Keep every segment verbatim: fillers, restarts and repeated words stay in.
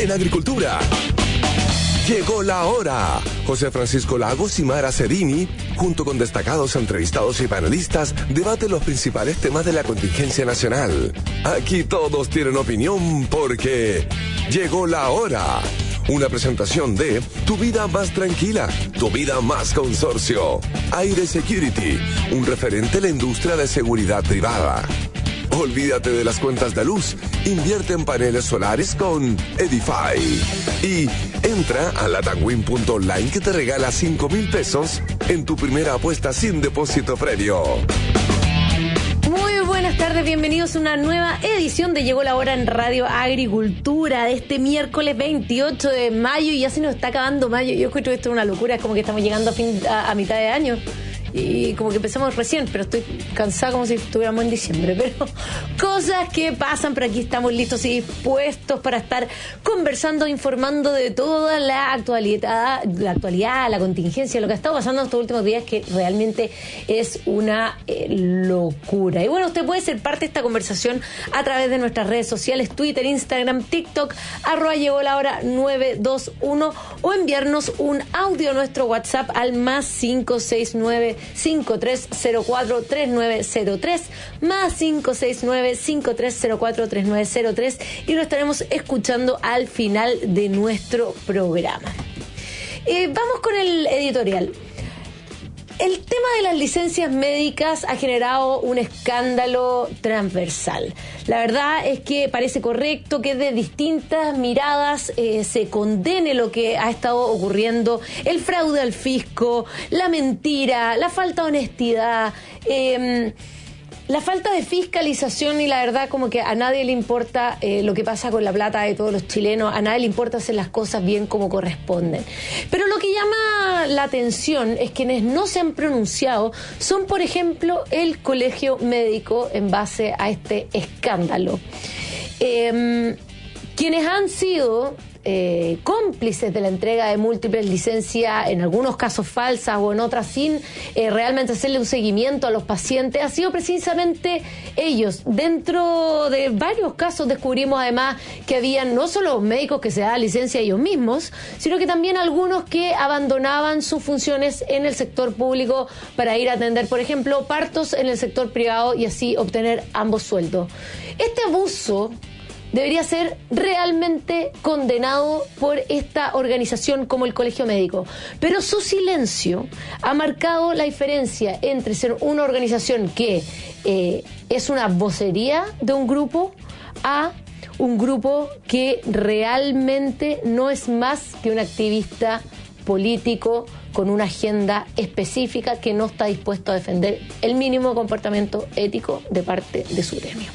en agricultura. Llegó la hora. José Francisco Lagos y Mara Cerini, junto con destacados entrevistados y panelistas, debaten los principales temas de la contingencia nacional. Aquí todos tienen opinión porque llegó la hora. Una presentación de Tu Vida Más Tranquila, Tu Vida Más Consorcio. Aire Security, un referente en la industria de seguridad privada. Olvídate de las cuentas de luz. Invierte en paneles solares con Edify. Y entra a latamwin punto online que te regala cinco mil pesos en tu primera apuesta sin depósito previo. Muy buenas tardes, bienvenidos a una nueva edición de Llegó la Hora en Radio Agricultura de este miércoles veintiocho de mayo, y ya se nos está acabando mayo. Yo encuentro que esto es una locura, es como que estamos llegando a, fin, a, a mitad de año. Y como que empezamos recién, pero estoy cansada como si estuviéramos en diciembre. Pero cosas que pasan, pero aquí estamos listos y dispuestos para estar conversando, informando de toda la actualidad, la actualidad, la contingencia, lo que ha estado pasando estos últimos días, que realmente es una eh, locura. Y bueno, usted puede ser parte de esta conversación a través de nuestras redes sociales, Twitter, Instagram, TikTok, arroba llegó la hora nueve dos uno, o enviarnos un audio a nuestro WhatsApp al más cinco seis nueve cinco tres cero cuatro tres nueve cero tres, más cinco seis nueve cinco tres cero cuatro tres nueve cero tres, y lo estaremos escuchando al final de nuestro programa. Eh, vamos con el editorial. El tema de las licencias médicas ha generado un escándalo transversal. La verdad es que parece correcto que de distintas miradas eh, se condene lo que ha estado ocurriendo, el fraude al fisco, la mentira, la falta de honestidad, eh, la falta de fiscalización, y la verdad como que a nadie le importa eh, lo que pasa con la plata de todos los chilenos, a nadie le importa hacer las cosas bien como corresponden. Pero lo que llama la atención es quienes no se han pronunciado son, por ejemplo, el Colegio Médico en base a este escándalo. Eh, quienes han sido Eh, cómplices de la entrega de múltiples licencias, en algunos casos falsas o en otras sin eh, realmente hacerle un seguimiento a los pacientes, ha sido precisamente ellos. Dentro de varios casos descubrimos además que había no solo médicos que se daban licencia ellos mismos, sino que también algunos que abandonaban sus funciones en el sector público para ir a atender, por ejemplo, partos en el sector privado y así obtener ambos sueldos. Este abuso debería ser realmente condenado por esta organización como el Colegio Médico. Pero su silencio ha marcado la diferencia entre ser una organización que eh, es una vocería de un grupo a un grupo que realmente no es más que un activista político con una agenda específica que no está dispuesto a defender el mínimo comportamiento ético de parte de su gremio.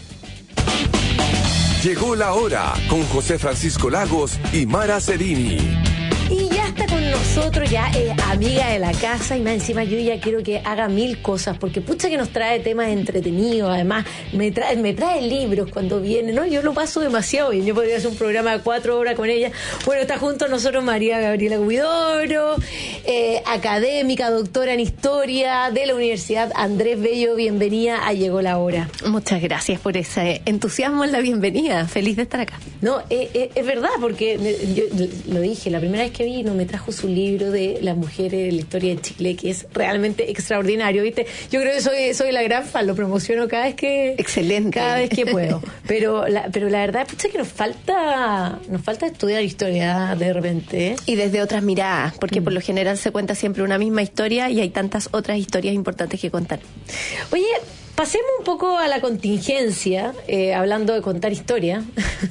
Llegó la hora con José Francisco Lagos y Mara Cerini. Y ya está con nosotros, ya eh, amiga de la casa, y más encima yo ya quiero que haga mil cosas, porque pucha que nos trae temas entretenidos, además me trae, me trae libros cuando viene, ¿no? Yo lo paso demasiado bien, yo podría hacer un programa de cuatro horas con ella. Bueno, está junto a nosotros María Gabriela Huidobro, eh, académica, doctora en Historia de la Universidad Andrés Bello. Bienvenida a Llegó la Hora. Muchas gracias por ese entusiasmo en la bienvenida, feliz de estar acá. No, eh, eh, es verdad, porque yo lo dije, la primera vez que vino me trajo su libro de las mujeres de la historia de Chile, que es realmente extraordinario, ¿viste? Yo creo que soy soy la gran fan, lo promociono cada vez que excelente cada vez que puedo, pero la, pero la verdad es que nos falta nos falta estudiar historia de repente, ¿eh? Y desde otras miradas, porque mm. por lo general se cuenta siempre una misma historia y hay tantas otras historias importantes que contar. Oye, pasemos un poco a la contingencia, eh, hablando de contar historia,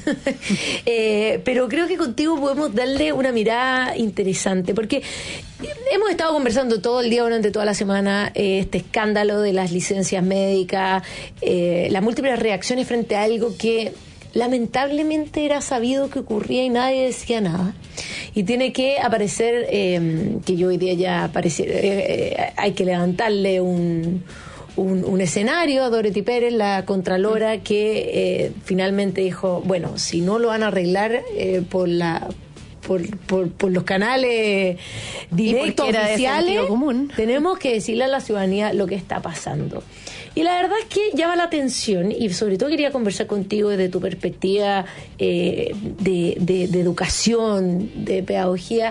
eh, pero creo que contigo podemos darle una mirada interesante, porque hemos estado conversando todo el día, durante toda la semana, eh, este escándalo de las licencias médicas, eh, las múltiples reacciones frente a algo que lamentablemente era sabido que ocurría y nadie decía nada. Y tiene que aparecer, eh, que yo hoy día ya apareciera, eh, eh, hay que levantarle un... Un, un escenario a Dorothy Pérez, la contralora, que eh, finalmente dijo, bueno, si no lo van a arreglar eh, por la por, por, por los canales directos oficiales, tenemos que decirle a la ciudadanía lo que está pasando. Y la verdad es que llama la atención, y sobre todo quería conversar contigo desde tu perspectiva eh, de, de, de educación, de pedagogía,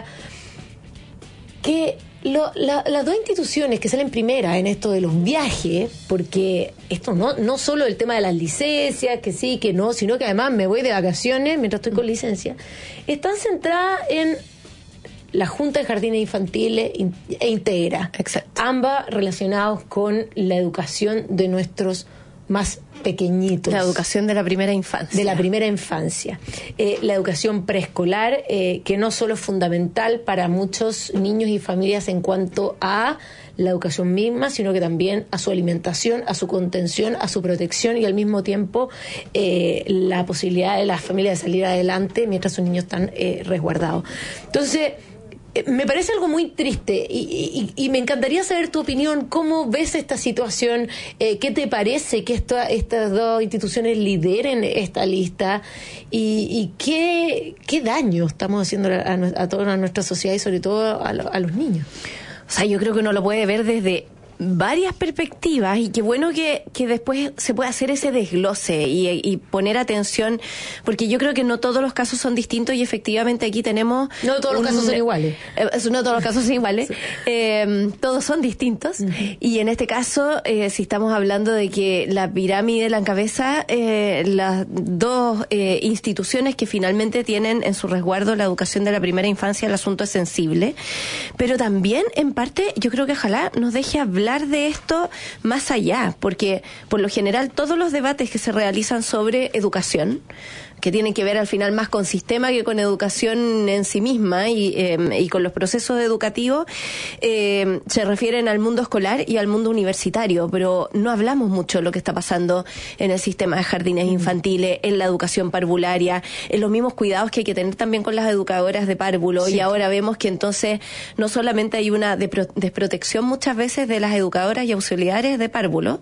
que lo, la, las dos instituciones que salen primeras en esto de los viajes, porque esto no, no solo el tema de las licencias, que sí, que no, sino que además me voy de vacaciones mientras estoy con licencia, están centradas en la Junta de Jardines Infantiles e Integra. Exacto. Ambas relacionadas con la educación de nuestros más pequeñitos. La educación de la primera infancia. De la primera infancia. Eh, la educación preescolar, eh, que no solo es fundamental para muchos niños y familias en cuanto a la educación misma, sino que también a su alimentación, a su contención, a su protección y al mismo tiempo eh, la posibilidad de las familias de salir adelante mientras sus niños están eh, resguardados. Entonces, me parece algo muy triste y, y, y me encantaría saber tu opinión. ¿Cómo ves esta situación? Eh, ¿Qué te parece que esta, estas dos instituciones lideren esta lista? ¿Y, y qué, qué daño estamos haciendo a, a, a toda nuestra sociedad y sobre todo a, a los niños? O sea, yo creo que uno lo puede ver desde varias perspectivas y qué bueno que, que después se pueda hacer ese desglose y, y poner atención, porque yo creo que no todos los casos son distintos y efectivamente aquí tenemos... No todos un, los casos son iguales. Eh, no todos los casos son iguales. Sí. Eh, todos son distintos. Uh-huh. Y en este caso, eh, si estamos hablando de que la pirámide la encabeza eh, las dos eh, instituciones que finalmente tienen en su resguardo la educación de la primera infancia, el asunto es sensible, pero también en parte yo creo que ojalá nos deje hablar de esto más allá, porque por lo general todos los debates que se realizan sobre educación, que tienen que ver al final más con sistema que con educación en sí misma y, eh, y con los procesos educativos, eh, se refieren al mundo escolar y al mundo universitario, pero no hablamos mucho de lo que está pasando en el sistema de jardines infantiles, en la educación parvularia, en los mismos cuidados que hay que tener también con las educadoras de párvulo, sí. Y ahora vemos que entonces no solamente hay una depro- desprotección muchas veces de las educadoras y auxiliares de párvulo,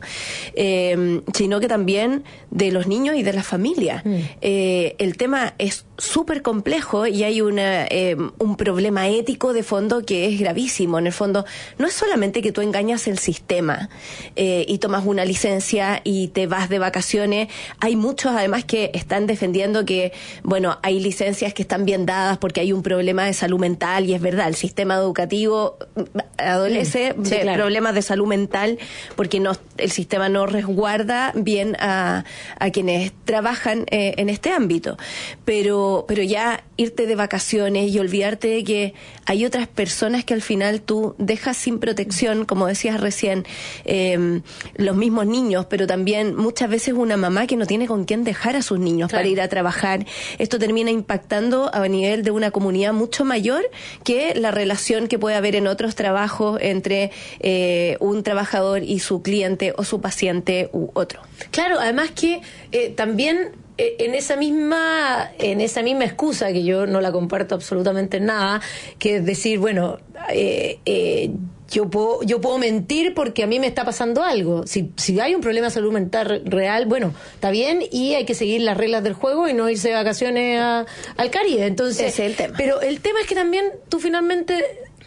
eh, sino que también de los niños y de las familias. Mm. Eh, Eh, el tema es súper complejo y hay una, eh, un problema ético de fondo que es gravísimo. En el fondo, no es solamente que tú engañas el sistema eh, y tomas una licencia y te vas de vacaciones. Hay muchos además que están defendiendo que, bueno, hay licencias que están bien dadas porque hay un problema de salud mental y es verdad, el sistema educativo adolece mm, sí, de claro. problemas de salud mental porque no, el sistema no resguarda bien a, a quienes trabajan eh, en este ámbito, pero pero ya irte de vacaciones y olvidarte de que hay otras personas que al final tú dejas sin protección, como decías recién, eh, los mismos niños, pero también muchas veces una mamá que no tiene con quién dejar a sus niños claro. para ir a trabajar. Esto termina impactando a nivel de una comunidad mucho mayor que la relación que puede haber en otros trabajos entre eh, un trabajador y su cliente o su paciente u otro. Claro, además que eh, también en esa misma en esa misma excusa que yo no la comparto absolutamente nada, que es decir, bueno, eh, eh, yo puedo yo puedo mentir porque a mí me está pasando algo. Si si hay un problema de salud mental real, bueno, está bien y hay que seguir las reglas del juego y no irse de vacaciones a, al Caribe. Entonces, ese es el tema. Pero el tema es que también tú finalmente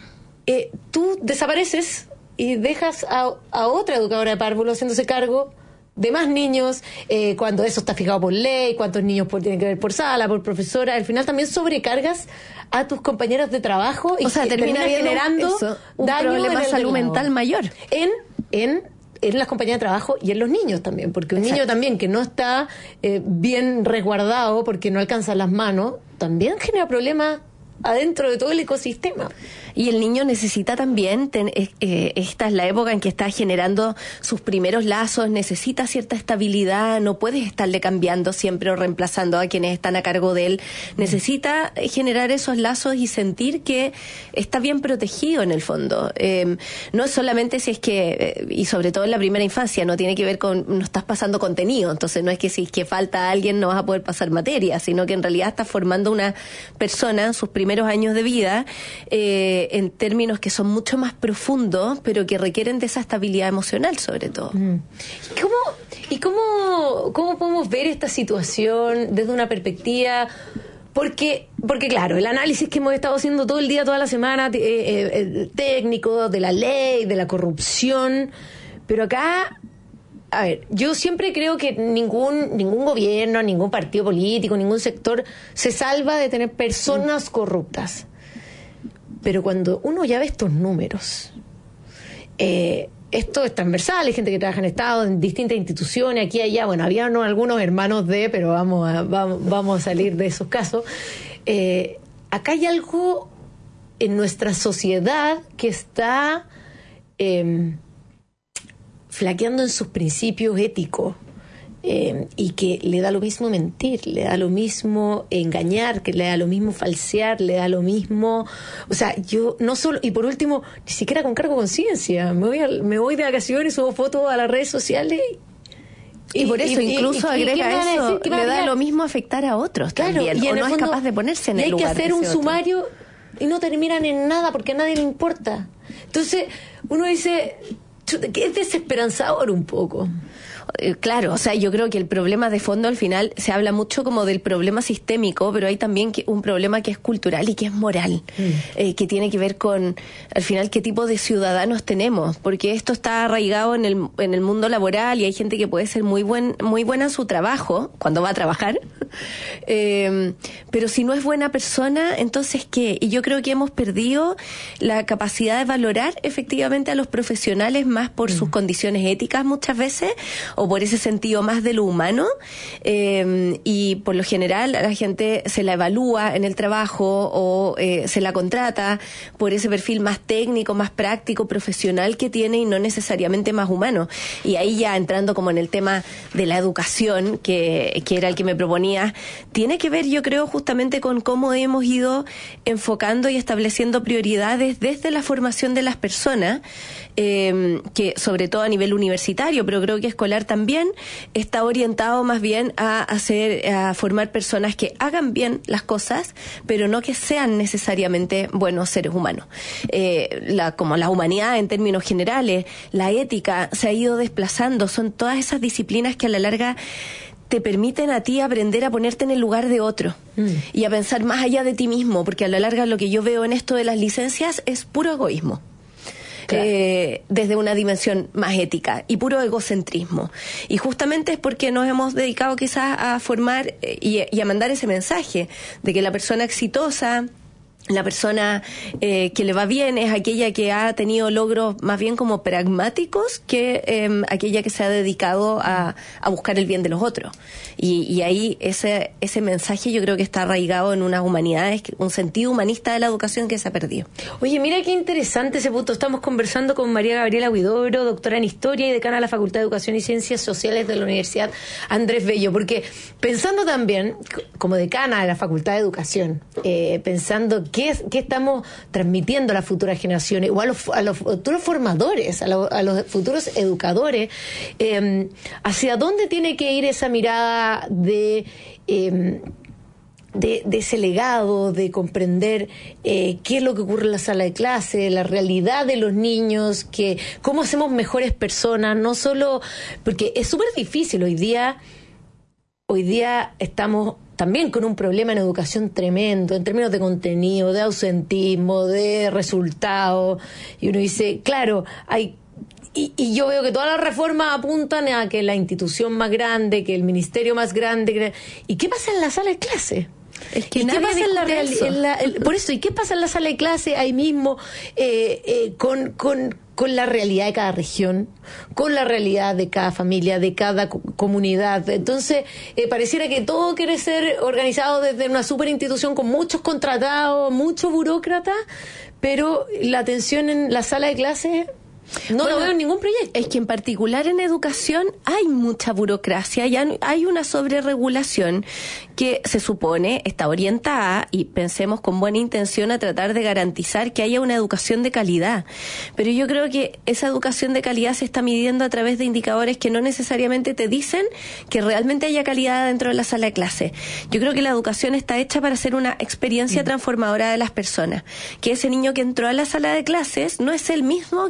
eh, tú desapareces y dejas a, a otra educadora de párvulo haciéndose cargo de más niños, eh, cuando eso está fijado por ley, cuántos niños por, tienen que ver por sala, por profesora, al final también sobrecargas a tus compañeros de trabajo y o sea, termina, termina generando eso, un daño problema de salud mental mayor en en en las compañías de trabajo y en los niños también, porque un Exacto. niño también que no está eh, bien resguardado porque no alcanza las manos, también genera problemas adentro de todo el ecosistema. Y el niño necesita también, ten, eh, esta es la época en que está generando sus primeros lazos, necesita cierta estabilidad, no puedes estarle cambiando siempre o reemplazando a quienes están a cargo de él. Necesita generar esos lazos y sentir que está bien protegido en el fondo. Eh, no es solamente si es que, y sobre todo en la primera infancia, no tiene que ver con, no estás pasando contenido, entonces no es que si es que falta alguien no vas a poder pasar materia, sino que en realidad estás formando una persona en sus primeros años de vida, eh, en términos que son mucho más profundos, pero que requieren de esa estabilidad emocional, sobre todo. Mm. ¿Y cómo, y cómo, cómo podemos ver esta situación desde una perspectiva? Porque, porque claro, el análisis que hemos estado haciendo todo el día, toda la semana, eh, eh, técnico, de la ley, de la corrupción, pero acá a ver, yo siempre creo que ningún ningún gobierno, ningún partido político, ningún sector se salva de tener personas corruptas. Pero cuando uno ya ve estos números, eh, esto es transversal, hay gente que trabaja en Estado, en distintas instituciones, aquí y allá. Bueno, había no, algunos hermanos de, pero vamos a, vamos, vamos a salir de esos casos. Eh, acá hay algo en nuestra sociedad que está eh, flaqueando en sus principios éticos. Eh, y que le da lo mismo mentir, le da lo mismo engañar, que le da lo mismo falsear, le da lo mismo, o sea, yo no solo, y por último, ni siquiera con cargo de conciencia, me voy a, me voy de vacaciones, subo fotos a las redes sociales y, y por eso y, incluso y, agrega y, eso, le da lo mismo afectar a otros, claro, también, y o no es capaz de ponerse en el lugar. Hay que hacer un sumario y no terminan en nada porque a nadie le importa. Entonces uno dice, que es desesperanzador un poco. Claro, o sea, yo creo que el problema de fondo al final se habla mucho como del problema sistémico, pero hay también que, un problema que es cultural y que es moral, mm. eh, que tiene que ver con, al final, qué tipo de ciudadanos tenemos, porque esto está arraigado en el, en el mundo laboral y hay gente que puede ser muy buen, muy buena en su trabajo, cuando va a trabajar, eh, pero si no es buena persona, entonces ¿qué? Y yo creo que hemos perdido la capacidad de valorar efectivamente a los profesionales más por mm. sus condiciones éticas muchas veces, o por ese sentido más de lo humano, eh, y por lo general a la gente se la evalúa en el trabajo o eh, se la contrata por ese perfil más técnico, más práctico, profesional que tiene y no necesariamente más humano. Y ahí ya entrando como en el tema de la educación, que, que era el que me proponía, tiene que ver, yo creo, justamente con cómo hemos ido enfocando y estableciendo prioridades desde la formación de las personas, eh, que sobre todo a nivel universitario, pero creo que escolar también está orientado más bien a hacer, a formar personas que hagan bien las cosas, pero no que sean necesariamente buenos seres humanos. Eh, la, como la humanidad en términos generales, la ética se ha ido desplazando, son todas esas disciplinas que a la larga te permiten a ti aprender a ponerte en el lugar de otro mm. y a pensar más allá de ti mismo, porque a la larga lo que yo veo en esto de las licencias es puro egoísmo. Claro. Eh, desde una dimensión más ética y puro egocentrismo. Y justamente es porque nos hemos dedicado quizás a formar eh, y, y a mandar ese mensaje de que la persona exitosa, la persona eh, que le va bien es aquella que ha tenido logros más bien como pragmáticos que eh, aquella que se ha dedicado a, a buscar el bien de los otros. Y, y ahí ese ese mensaje yo creo que está arraigado en unas humanidades, un sentido humanista de la educación que se ha perdido. Oye, mira qué interesante ese punto. Estamos conversando con María Gabriela Huidobro, doctora en Historia y decana de la Facultad de Educación y Ciencias Sociales de la Universidad Andrés Bello, porque pensando también, como decana de la Facultad de Educación, eh, pensando que ¿Qué, ¿Qué estamos transmitiendo a las futuras generaciones o a los, a los futuros formadores, a, lo, a los futuros educadores? Eh, ¿Hacia dónde tiene que ir esa mirada de, eh, de, de ese legado, de comprender eh, qué es lo que ocurre en la sala de clase, la realidad de los niños, que cómo hacemos mejores personas? No solo, porque es súper difícil hoy día, hoy día estamos también con un problema en educación tremendo, en términos de contenido, de ausentismo, de resultados. Y uno dice, claro, hay... Y, y yo veo que todas las reformas apuntan a que la institución más grande, que el ministerio más grande... ¿Y qué pasa en la sala de clase? Es que ¿Y qué pasa en la, real, en la el, por eso, ¿y qué pasa en la sala de clase ahí mismo eh, eh, con... con con la realidad de cada región, con la realidad de cada familia, de cada co- comunidad? Entonces, eh, pareciera que todo quiere ser organizado desde una super institución con muchos contratados, muchos burócratas, pero la atención en la sala de clase no bueno, lo veo en ningún proyecto. Es que en particular en educación hay mucha burocracia, y hay una sobreregulación que se supone está orientada, y pensemos con buena intención, a tratar de garantizar que haya una educación de calidad. Pero yo creo que esa educación de calidad se está midiendo a través de indicadores que no necesariamente te dicen que realmente haya calidad dentro de la sala de clase. Yo creo que la educación está hecha para ser una experiencia transformadora de las personas. Que ese niño que entró a la sala de clases no es el mismo que cuando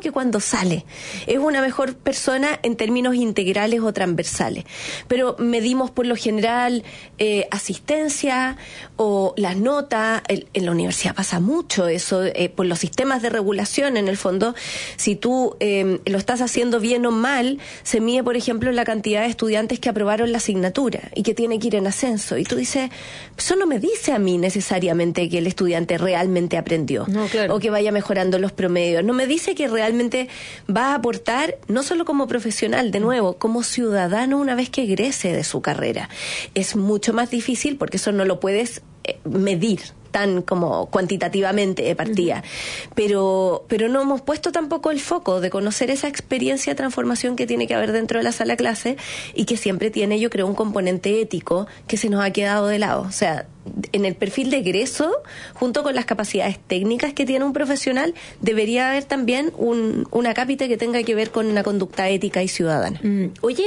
sobresale. Es una mejor persona en términos integrales o transversales. Pero medimos por lo general eh, asistencia o las notas. En, en la universidad pasa mucho eso, eh, por los sistemas de regulación, en el fondo, si tú eh, lo estás haciendo bien o mal, se mide, por ejemplo, la cantidad de estudiantes que aprobaron la asignatura y que tiene que ir en ascenso. Y tú dices, eso no me dice a mí necesariamente que el estudiante realmente aprendió, no, claro. o que vaya mejorando los promedios. No me dice que realmente va a aportar, no solo como profesional, de nuevo, como ciudadano una vez que egrese de su carrera. Es mucho más difícil porque eso no lo puedes eh, medir tan como cuantitativamente de partida, uh-huh. pero pero no hemos puesto tampoco el foco de conocer esa experiencia de transformación que tiene que haber dentro de la sala de clase y que siempre tiene, yo creo, un componente ético que se nos ha quedado de lado. O sea, en el perfil de egreso, junto con las capacidades técnicas que tiene un profesional, debería haber también un, una cápita que tenga que ver con una conducta ética y ciudadana. Mm. Oye,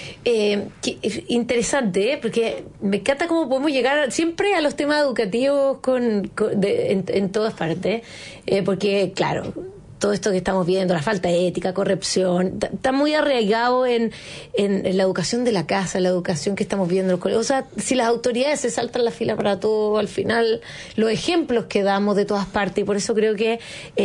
eh, qué interesante, ¿eh? Porque me encanta cómo podemos llegar siempre a los temas educativos con, con de, en, en todas partes, eh, porque, claro, todo esto que estamos viendo, la falta de ética, corrupción, está muy arraigado en, en, en la educación de la casa, la educación que estamos viendo en los colegios. O sea, si las autoridades se saltan la fila para todo, al final, los ejemplos que damos de todas partes, y por eso creo que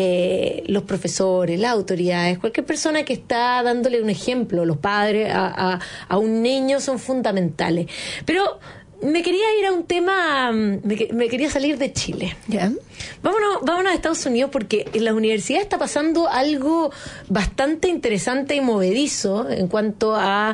eh, los profesores, las autoridades, cualquier persona que está dándole un ejemplo, los padres, a, a, a un niño, son fundamentales. Pero me quería ir a un tema, me, me quería salir de Chile. ¿Ya? Vámonos, vámonos a Estados Unidos, porque en la universidad está pasando algo bastante interesante y movedizo en cuanto a,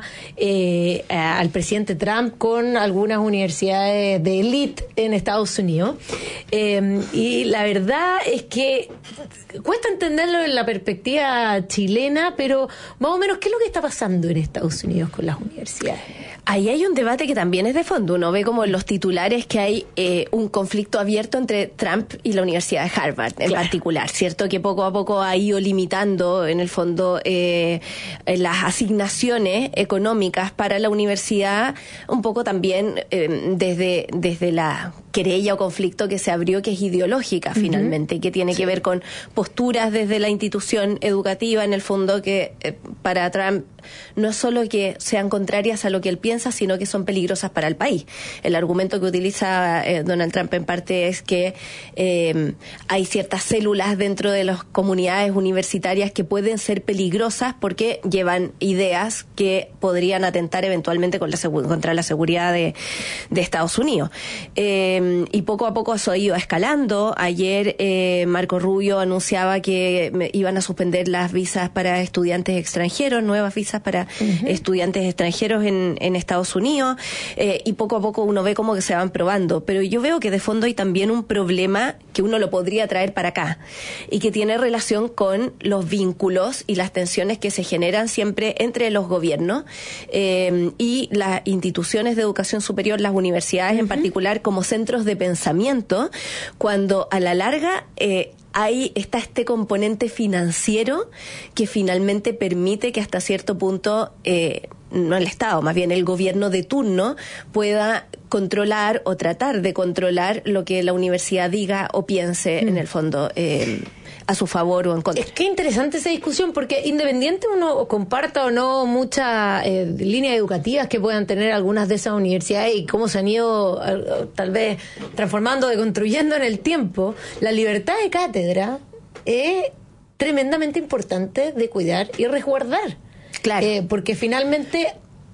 eh, a al presidente Trump con algunas universidades de élite en Estados Unidos. Eh, y la verdad es que cuesta entenderlo en la perspectiva chilena, pero más o menos, ¿qué es lo que está pasando en Estados Unidos con las universidades? Ahí hay un debate que también es de fondo. Uno ve como en los titulares que hay eh, un conflicto abierto entre Trump y la Universidad de Harvard en claro. particular, ¿cierto? Que poco a poco ha ido limitando, en el fondo, eh, las asignaciones económicas para la universidad, un poco también eh, desde, desde la querella o conflicto que se abrió, que es ideológica finalmente, uh-huh. que tiene sí. que ver con posturas desde la institución educativa, en el fondo, que eh, para Trump no es solo que sean contrarias a lo que él piensa, sino que son peligrosas para el país. El argumento que utiliza eh, Donald Trump en parte es que eh, hay ciertas células dentro de las comunidades universitarias que pueden ser peligrosas porque llevan ideas que podrían atentar eventualmente con la segu- contra la seguridad de, de Estados Unidos. Eh, y poco a poco eso ha ido escalando. Ayer eh, Marco Rubio anunciaba que iban a suspender las visas para estudiantes extranjeros, nuevas visas para uh-huh. estudiantes extranjeros en, en Estados Unidos, eh, y poco a poco uno ve como que se van probando. Pero yo veo que de fondo hay también un problema que uno lo podría traer para acá y que tiene relación con los vínculos y las tensiones que se generan siempre entre los gobiernos eh, y las instituciones de educación superior, las universidades uh-huh. en particular, como centros de pensamiento, cuando a la larga eh, ahí está este componente financiero que finalmente permite que hasta cierto punto, eh, no el Estado, más bien el gobierno de turno, pueda controlar o tratar de controlar lo que la universidad diga o piense, mm. en el fondo, eh, a su favor o en contra. Es que interesante esa discusión, porque independiente uno comparta o no muchas eh, líneas educativas que puedan tener algunas de esas universidades y cómo se han ido eh, tal vez transformando, deconstruyendo en el tiempo, la libertad de cátedra es tremendamente importante de cuidar y resguardar. Claro. Eh, porque finalmente,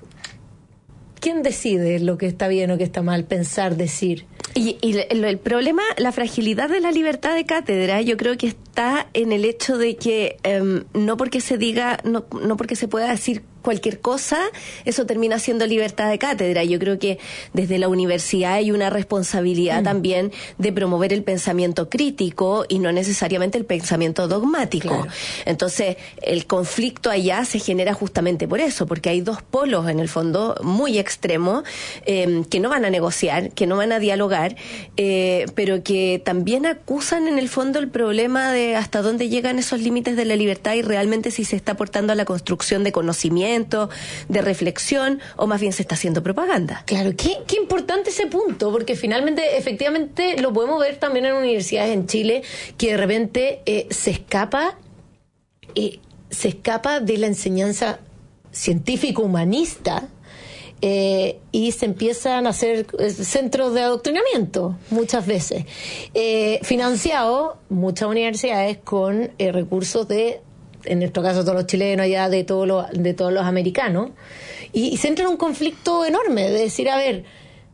¿quién decide lo que está bien o que está mal? Pensar, decir. Y, y el, el problema, la fragilidad de la libertad de cátedra, yo creo que está en el hecho de que um, no porque se diga, no, no porque se pueda decir cualquier cosa, eso termina siendo libertad de cátedra. Yo creo que desde la universidad hay una responsabilidad mm. también de promover el pensamiento crítico y no necesariamente el pensamiento dogmático. Claro. Entonces, el conflicto allá se genera justamente por eso, porque hay dos polos en el fondo muy extremos eh, que no van a negociar, que no van a dialogar, eh, pero que también acusan en el fondo el problema de hasta dónde llegan esos límites de la libertad y realmente si se está aportando a la construcción de conocimiento, de reflexión, o más bien se está haciendo propaganda. Claro, qué, qué importante ese punto, porque finalmente, efectivamente, lo podemos ver también en universidades en Chile, que de repente eh, se escapa eh, se escapa de la enseñanza científico-humanista eh, y se empiezan a hacer centros de adoctrinamiento muchas veces, eh, financiados muchas universidades con eh, recursos de, en nuestro caso todos los chilenos, allá de todos los, de todos los americanos, y, y se entra en un conflicto enorme de decir, a ver,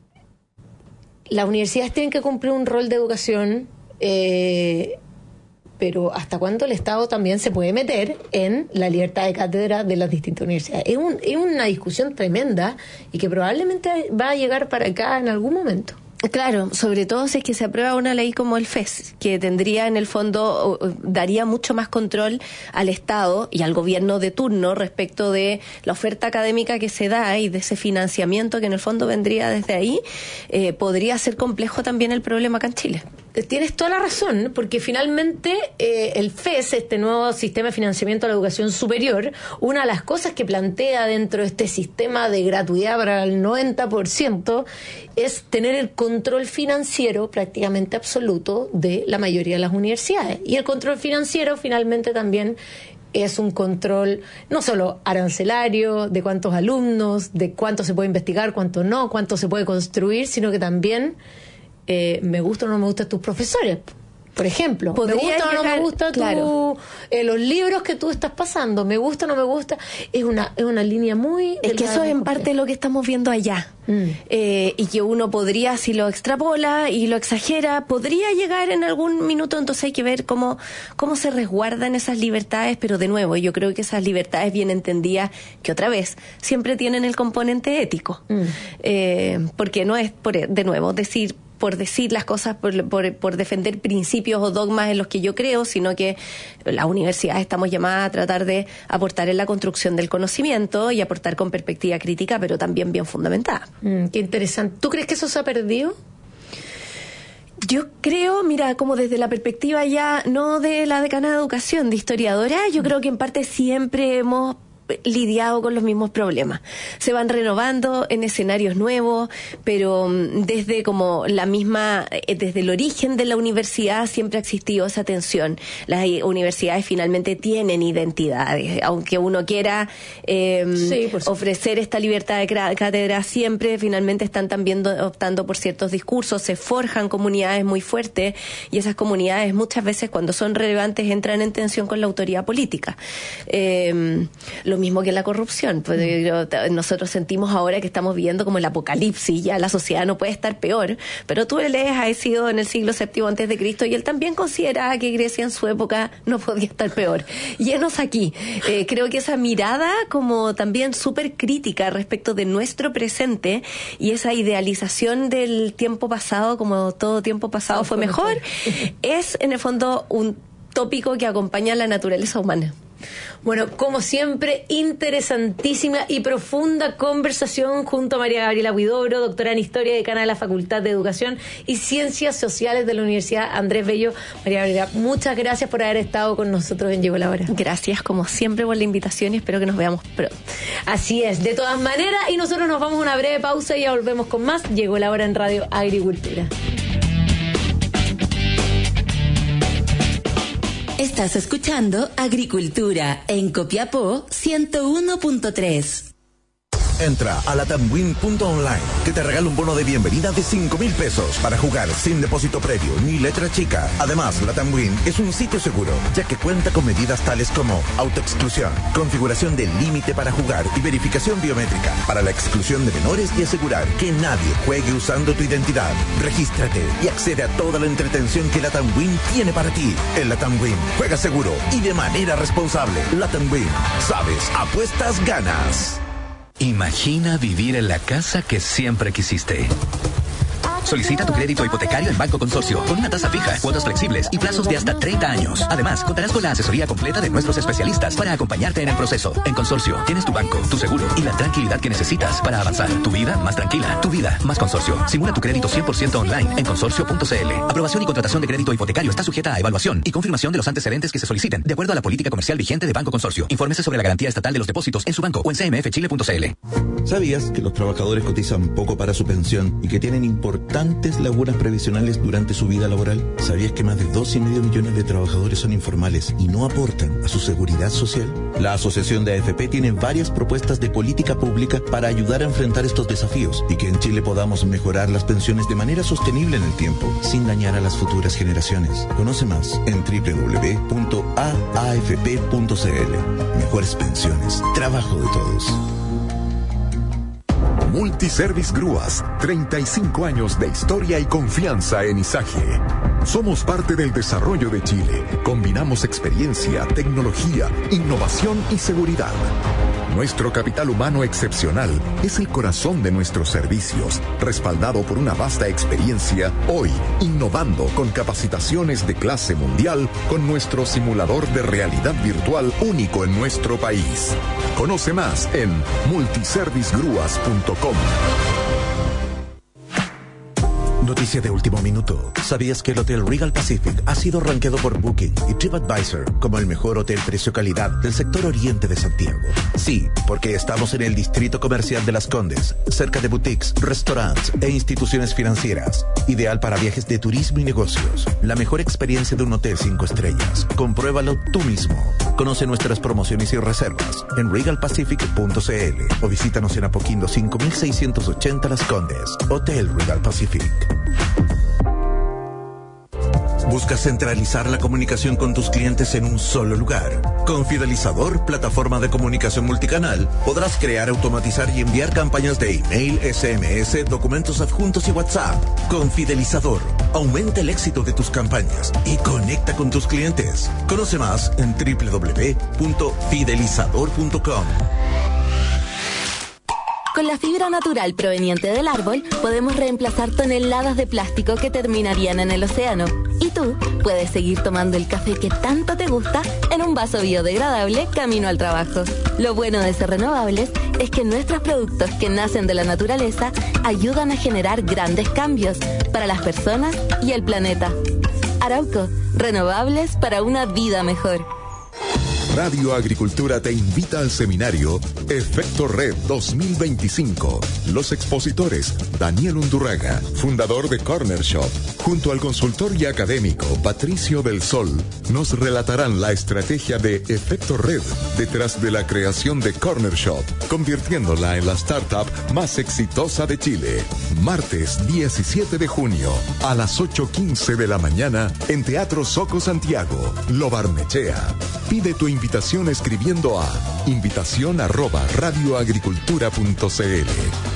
las universidades tienen que cumplir un rol de educación, eh, pero ¿hasta cuándo el Estado también se puede meter en la libertad de cátedra de las distintas universidades? Es, un, es una discusión tremenda y que probablemente va a llegar para acá en algún momento. Claro, sobre todo si es que se aprueba una ley como el F E S, que tendría en el fondo, daría mucho más control al Estado y al gobierno de turno respecto de la oferta académica que se da y de ese financiamiento que en el fondo vendría desde ahí. Eh, podría ser complejo también el problema acá en Chile. Tienes toda la razón, porque finalmente eh, el F E S, este nuevo sistema de financiamiento a la educación superior, una de las cosas que plantea dentro de este sistema de gratuidad para el noventa por ciento es tener el control financiero prácticamente absoluto de la mayoría de las universidades. Y el control financiero finalmente también es un control no solo arancelario, de cuántos alumnos, de cuánto se puede investigar, cuánto no, cuánto se puede construir, sino que también Eh, me gusta o no me gustan tus profesores, por ejemplo. Me gusta o no me gusta tu, claro. eh, los libros que tú estás pasando. Me gusta o no me gusta. Es una, es una línea muy... Es que eso es en parte lo que estamos viendo allá. Mm. Eh, y que uno podría, si lo extrapola y lo exagera, podría llegar en algún minuto. Entonces hay que ver cómo, cómo se resguardan esas libertades. Pero de nuevo, yo creo que esas libertades bien entendidas, que otra vez, siempre tienen el componente ético. Mm. Eh, porque no es, por, de nuevo, decir... por decir las cosas, por, por, por defender principios o dogmas en los que yo creo, sino que las universidades estamos llamadas a tratar de aportar en la construcción del conocimiento y aportar con perspectiva crítica, pero también bien fundamentada. Mm, qué interesante. ¿Tú crees que eso se ha perdido? Yo creo, mira, como desde la perspectiva ya no de la decana de educación, de historiadora, yo creo que en parte siempre hemos lidiado con los mismos problemas. Se van renovando en escenarios nuevos, pero desde como la misma, desde el origen de la universidad siempre ha existido esa tensión. Las universidades finalmente tienen identidades, aunque uno quiera eh, sí, por ofrecer esta libertad de cátedra, siempre finalmente están también optando por ciertos discursos, se forjan comunidades muy fuertes y esas comunidades muchas veces cuando son relevantes entran en tensión con la autoridad política. Eh, lo mismo que la corrupción. Pues, mm. Nosotros sentimos ahora que estamos viviendo como el apocalipsis, ya la sociedad no puede estar peor, pero tú lees a Hesíodo en el siglo séptimo antes de Cristo y él también consideraba que Grecia en su época no podía estar peor. Y enos aquí. Eh, creo que esa mirada como también súper crítica respecto de nuestro presente y esa idealización del tiempo pasado, como todo tiempo pasado fue mejor, es en el fondo un tópico que acompaña a la naturaleza humana. Bueno, como siempre, interesantísima y profunda conversación junto a María Gabriela Huidobro, doctora en Historia, decana de la Facultad de Educación y Ciencias Sociales de la Universidad Andrés Bello. María Gabriela, muchas gracias por haber estado con nosotros en Llegó la Hora. Gracias, como siempre, por la invitación y espero que nos veamos pronto. Así es, de todas maneras, y nosotros nos vamos a una breve pausa y ya volvemos con más. Llegó la Hora en Radio Agricultura. Estás escuchando Agricultura en Copiapó ciento uno punto tres. Entra a latamwin punto online, que te regala un bono de bienvenida de cinco mil pesos para jugar sin depósito previo ni letra chica. Además, Latamwin es un sitio seguro, ya que cuenta con medidas tales como autoexclusión, configuración del límite para jugar y verificación biométrica para la exclusión de menores y asegurar que nadie juegue usando tu identidad. Regístrate y accede a toda la entretención que Latamwin tiene para ti. En Latamwin, juega seguro y de manera responsable. Latamwin, sabes, apuestas, ganas. Imagina vivir en la casa que siempre quisiste. Solicita tu crédito hipotecario en Banco Consorcio con una tasa fija, cuotas flexibles y plazos de hasta treinta años. Además, contarás con la asesoría completa de nuestros especialistas para acompañarte en el proceso. En Consorcio, tienes tu banco, tu seguro y la tranquilidad que necesitas para avanzar. Tu vida más tranquila, tu vida más Consorcio. Simula tu crédito cien por ciento online en consorcio punto c l. Aprobación y contratación de crédito hipotecario está sujeta a evaluación y confirmación de los antecedentes que se soliciten, de acuerdo a la política comercial vigente de Banco Consorcio. Infórmese sobre la garantía estatal de los depósitos en su banco o en c m f chile punto c l. ¿Sabías que los trabajadores cotizan poco para su pensión y que tienen importantes constantes lagunas previsionales durante su vida laboral? ¿Sabías que más de dos y medio millones de trabajadores son informales y no aportan a su seguridad social? La Asociación de A F P tiene varias propuestas de política pública para ayudar a enfrentar estos desafíos y que en Chile podamos mejorar las pensiones de manera sostenible en el tiempo, sin dañar a las futuras generaciones. Conoce más en doble u doble u doble u punto a a f p punto c l. Mejores pensiones, trabajo de todos. Multiservice Grúas, treinta y cinco años de historia y confianza en Izaje. Somos parte del desarrollo de Chile. Combinamos experiencia, tecnología, innovación y seguridad. Nuestro capital humano excepcional es el corazón de nuestros servicios, respaldado por una vasta experiencia, hoy innovando con capacitaciones de clase mundial con nuestro simulador de realidad virtual único en nuestro país. Conoce más en multiservice grúas punto com. Noticia de último minuto. ¿Sabías que el Hotel Regal Pacific ha sido rankeado por Booking y TripAdvisor como el mejor hotel precio-calidad del sector oriente de Santiago? Sí, porque estamos en el distrito comercial de Las Condes, cerca de boutiques, restaurantes e instituciones financieras. Ideal para viajes de turismo y negocios. La mejor experiencia de un hotel cinco estrellas. Compruébalo tú mismo. Conoce nuestras promociones y reservas en regal pacific punto c l o visítanos en Apoquindo cinco mil seiscientos ochenta Las Condes. Hotel Regal Pacific. ¿Buscas centralizar la comunicación con tus clientes en un solo lugar? Con Fidelizador, plataforma de comunicación multicanal, podrás crear, automatizar y enviar campañas de email, S M S, documentos adjuntos y WhatsApp. Con Fidelizador, aumenta el éxito de tus campañas y conecta con tus clientes. Conoce más en doble u doble u doble u punto fidelizador punto com. Con la fibra natural proveniente del árbol, podemos reemplazar toneladas de plástico que terminarían en el océano. Y tú puedes seguir tomando el café que tanto te gusta en un vaso biodegradable camino al trabajo. Lo bueno de ser renovables es que nuestros productos que nacen de la naturaleza ayudan a generar grandes cambios para las personas y el planeta. Arauco, renovables para una vida mejor. Radio Agricultura te invita al seminario Efecto Red dos mil veinticinco. Los expositores: Daniel Undurraga, fundador de Corner Shop, junto al consultor y académico Patricio del Sol, nos relatarán la estrategia de Efecto Red detrás de la creación de Corner Shop, convirtiéndola en la startup más exitosa de Chile. Martes diecisiete de junio, a las ocho quince de la mañana, en Teatro Soco Santiago, Lo Barnechea. Pide tu invitación escribiendo a invitación arroba radioagricultura punto c l.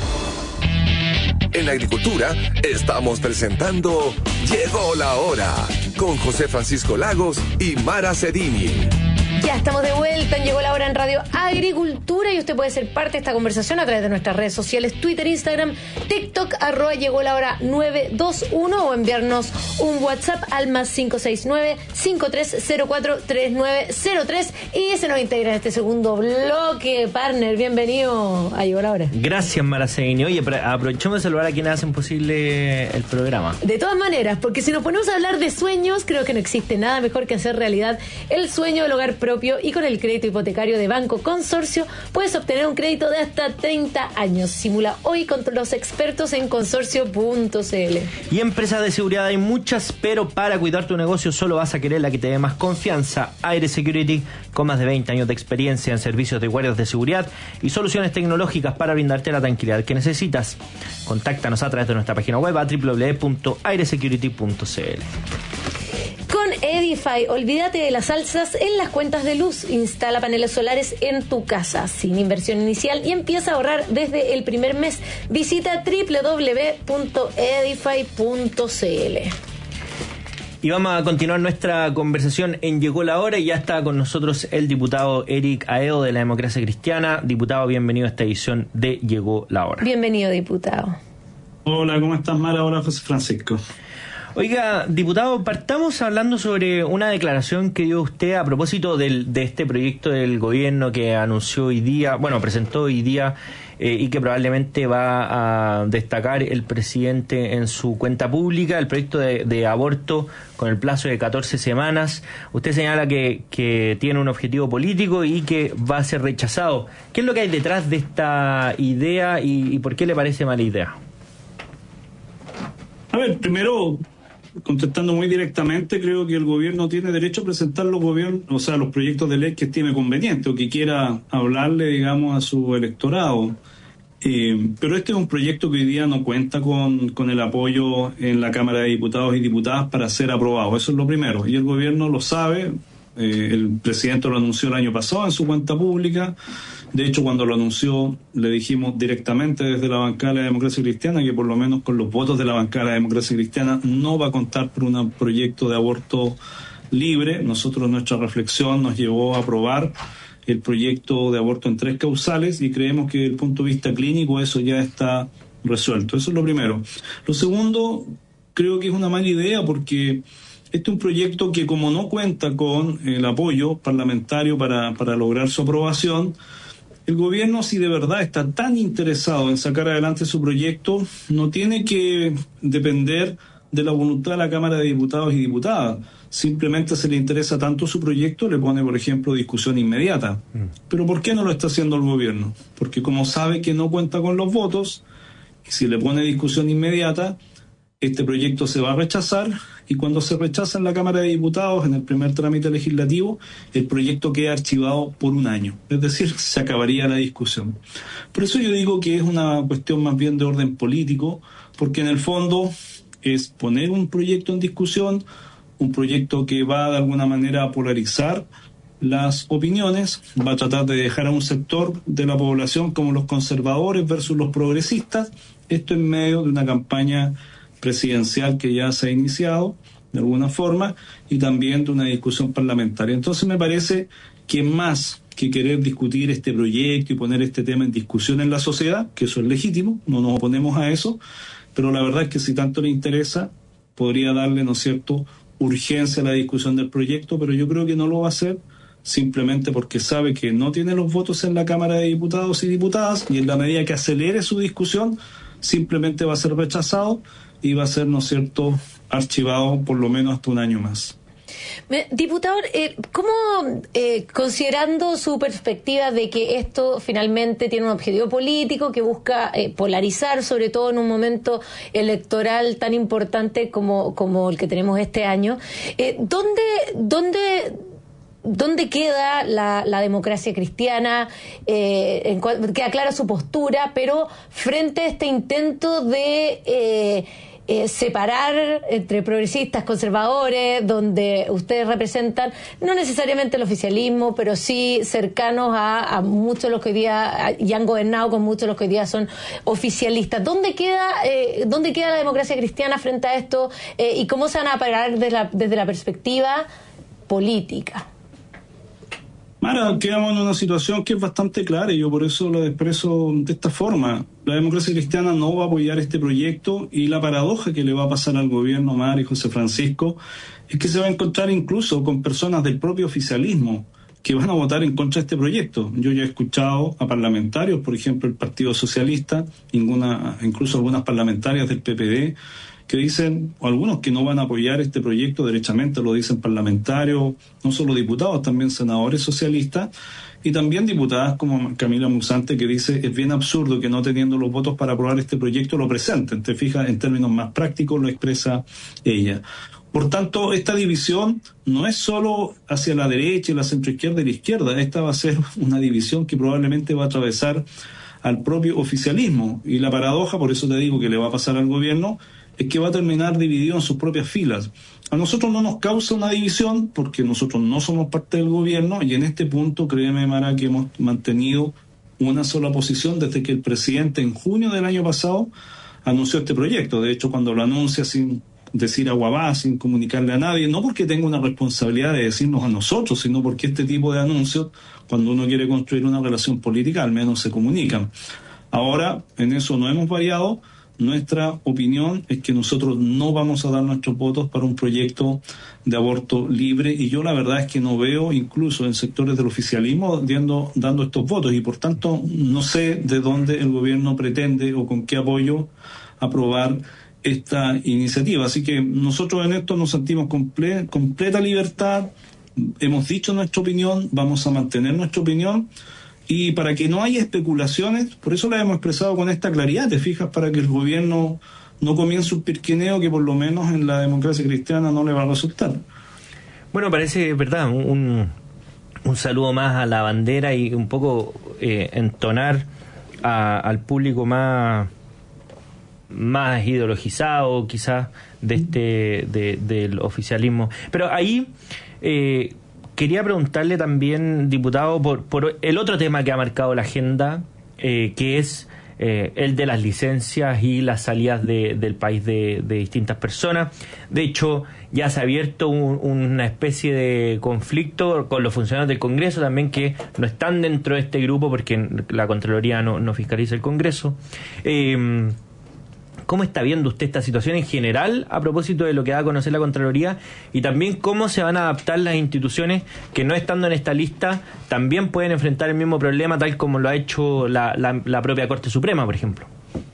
En la agricultura estamos presentando Llegó la Hora con José Francisco Lagos y Mara Cedini. Ya estamos de vuelta en Llegó la Hora en Radio Agricultura y usted puede ser parte de esta conversación a través de nuestras redes sociales, Twitter, Instagram, TikTok, arroba Llegó la Hora nueve dos uno o enviarnos un WhatsApp al más cinco seis nueve, cinco tres cero cuatro, tres nueve cero tres y se nos integra en este segundo bloque. Partner, bienvenido a Llegó la Hora. Gracias, Mara Cedini. Oye, aprovechemos de saludar a quienes hacen posible el programa. De todas maneras, porque si nos ponemos a hablar de sueños, creo que no existe nada mejor que hacer realidad el sueño del hogar propio, y con el crédito hipotecario de Banco Consorcio puedes obtener un crédito de hasta treinta años. Simula hoy con los expertos en consorcio punto c l. Y empresas de seguridad hay muchas, pero para cuidar tu negocio solo vas a querer la que te dé más confianza. Aire Security, con más de veinte años de experiencia en servicios de guardias de seguridad y soluciones tecnológicas para brindarte la tranquilidad que necesitas. Contáctanos a través de nuestra página web a doble u doble u doble u punto aire security punto c l. Con Edify, olvídate de las alzas en las cuentas de luz. Instala paneles solares en tu casa sin inversión inicial y empieza a ahorrar desde el primer mes. Visita doble u doble u doble u punto edify punto c l. Y vamos a continuar nuestra conversación en Llegó la Hora y ya está con nosotros el diputado Eric Aedo de la Democracia Cristiana. Diputado, bienvenido a esta edición de Llegó la Hora. Bienvenido, diputado. Hola, ¿cómo estás, Mara? Hola, José Francisco. Oiga, diputado, partamos hablando sobre una declaración que dio usted a propósito del, de este proyecto del gobierno que anunció hoy día, bueno, presentó hoy día eh, y que probablemente va a destacar el presidente en su cuenta pública, el proyecto de, de aborto con el plazo de catorce semanas. Usted señala que, que tiene un objetivo político y que va a ser rechazado. ¿Qué es lo que hay detrás de esta idea y, y por qué le parece mala idea? ver, primero, contestando muy directamente, creo que el gobierno tiene derecho a presentar los gobiernos, o sea, los proyectos de ley que estime conveniente o que quiera hablarle, digamos, a su electorado. Eh, pero este es un proyecto que hoy día no cuenta con, con el apoyo en la Cámara de Diputados y Diputadas para ser aprobado. Eso es lo primero. Y el gobierno lo sabe. Eh, el presidente lo anunció el año pasado en su cuenta pública. De hecho, cuando lo anunció, le dijimos directamente desde la bancada de la Democracia Cristiana que por lo menos con los votos de la bancada de la Democracia Cristiana no va a contar por un proyecto de aborto libre. Nosotros, nuestra reflexión nos llevó a aprobar el proyecto de aborto en tres causales y creemos que desde el punto de vista clínico eso ya está resuelto. Eso es lo primero. Lo segundo, creo que es una mala idea porque este es un proyecto que, como no cuenta con el apoyo parlamentario para, para lograr su aprobación, el gobierno, si de verdad está tan interesado en sacar adelante su proyecto, no tiene que depender de la voluntad de la Cámara de Diputados y Diputadas. Simplemente se le interesa tanto su proyecto, le pone, por ejemplo, discusión inmediata. Mm. ¿Pero por qué no lo está haciendo el gobierno? Porque como sabe que no cuenta con los votos, y si le pone discusión inmediata, este proyecto se va a rechazar, y cuando se rechaza en la Cámara de Diputados, en el primer trámite legislativo, el proyecto queda archivado por un año. Es decir, se acabaría la discusión. Por eso yo digo que es una cuestión más bien de orden político, porque en el fondo es poner un proyecto en discusión, un proyecto que va de alguna manera a polarizar las opiniones, va a tratar de dejar a un sector de la población como los conservadores versus los progresistas, esto en medio de una campaña presidencial que ya se ha iniciado de alguna forma y también de una discusión parlamentaria. Entonces me parece que más que querer discutir este proyecto y poner este tema en discusión en la sociedad, que eso es legítimo, no nos oponemos a eso, pero la verdad es que si tanto le interesa, podría darle, ¿no es cierto?, urgencia a la discusión del proyecto, pero yo creo que no lo va a hacer simplemente porque sabe que no tiene los votos en la Cámara de Diputados y Diputadas y en la medida que acelere su discusión, simplemente va a ser rechazado y va a ser, ¿no es cierto?, archivado por lo menos hasta un año más. Diputado, eh, ¿cómo, eh, considerando su perspectiva de que esto finalmente tiene un objetivo político que busca eh, polarizar, sobre todo en un momento electoral tan importante como, como el que tenemos este año, eh, ¿dónde, dónde, dónde queda la, la democracia cristiana? Eh, en cual, queda clara su postura, pero frente a este intento de Eh, Eh, separar entre progresistas, conservadores, donde ustedes representan no necesariamente el oficialismo, pero sí cercanos a, a muchos de los que hoy día y han gobernado con muchos de los que hoy día son oficialistas. ¿Dónde queda, eh, dónde queda la democracia cristiana frente a esto eh, y cómo se van a parar desde la, desde la perspectiva política? Mara, quedamos en una situación que es bastante clara y yo por eso lo expreso de esta forma. La democracia cristiana no va a apoyar este proyecto y la paradoja que le va a pasar al gobierno, Mara y José Francisco, es que se va a encontrar incluso con personas del propio oficialismo que van a votar en contra de este proyecto. Yo ya he escuchado a parlamentarios, por ejemplo, el Partido Socialista, ninguna, incluso algunas parlamentarias del P P D, que dicen, o algunos que no van a apoyar este proyecto, derechamente lo dicen parlamentarios, no solo diputados, también senadores socialistas, y también diputadas como Camila Musante, que dice, es bien absurdo que no teniendo los votos para aprobar este proyecto lo presenten. Te fijas, en términos más prácticos lo expresa ella. Por tanto, esta división no es solo hacia la derecha y la centroizquierda y la izquierda, esta va a ser una división que probablemente va a atravesar al propio oficialismo, y la paradoja, por eso te digo que le va a pasar al gobierno, es que va a terminar dividido en sus propias filas. A nosotros no nos causa una división porque nosotros no somos parte del gobierno y en este punto, créeme, Mara, que hemos mantenido una sola posición desde que el presidente en junio del año pasado anunció este proyecto. De hecho, cuando lo anuncia sin decir a Guabá, sin comunicarle a nadie, no porque tenga una responsabilidad de decirnos a nosotros, sino porque este tipo de anuncios, cuando uno quiere construir una relación política, al menos se comunican. Ahora, en eso no hemos variado. Nuestra opinión es que nosotros no vamos a dar nuestros votos para un proyecto de aborto libre y yo la verdad es que no veo incluso en sectores del oficialismo dando, dando estos votos y por tanto no sé de dónde el gobierno pretende o con qué apoyo aprobar esta iniciativa. Así que nosotros en esto nos sentimos comple- completa libertad, hemos dicho nuestra opinión, vamos a mantener nuestra opinión. Y para que no haya especulaciones, por eso la hemos expresado con esta claridad, te fijas, para que el gobierno no comience un pirquineo que por lo menos en la democracia cristiana no le va a resultar. Bueno, parece, verdad, un, un saludo más a la bandera y un poco eh, entonar a, al público más, más ideologizado quizás de este de, del oficialismo. Pero ahí eh, quería preguntarle también, diputado, por, por el otro tema que ha marcado la agenda, eh, que es eh, el de las licencias y las salidas de, del país de, de distintas personas. De hecho, ya se ha abierto un, una especie de conflicto con los funcionarios del Congreso también, que no están dentro de este grupo porque la Contraloría no, no fiscaliza el Congreso. Eh, ¿Cómo está viendo usted esta situación en general a propósito de lo que da a conocer la Contraloría? Y también cómo se van a adaptar las instituciones que, no estando en esta lista, también pueden enfrentar el mismo problema, tal como lo ha hecho la, la, la propia Corte Suprema, por ejemplo.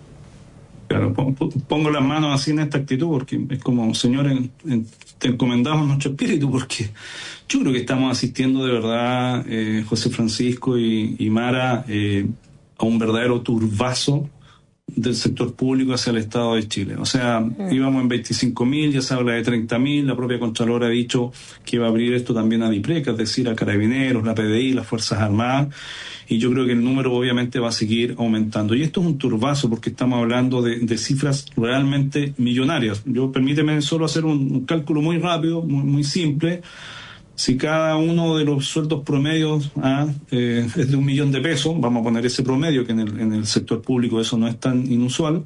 Claro, pongo las manos así en esta actitud porque es como, señores, te encomendamos nuestro espíritu, porque yo creo que estamos asistiendo de verdad, eh, José Francisco y, y Mara, eh, a un verdadero turbazo del sector público hacia el Estado de Chile. O sea, mm. íbamos en veinticinco mil, ya se habla de treinta mil, la propia Contralora ha dicho que va a abrir esto también a DIPRECA, es decir, a Carabineros, la P D I, las Fuerzas Armadas, y yo creo que el número obviamente va a seguir aumentando. Y esto es un turbazo porque estamos hablando de, de cifras realmente millonarias. Yo permíteme solo hacer un, un cálculo muy rápido, muy, muy simple. Si cada uno de los sueldos promedios ah, eh, es de un millón de pesos, vamos a poner ese promedio, que en el, en el sector público eso no es tan inusual,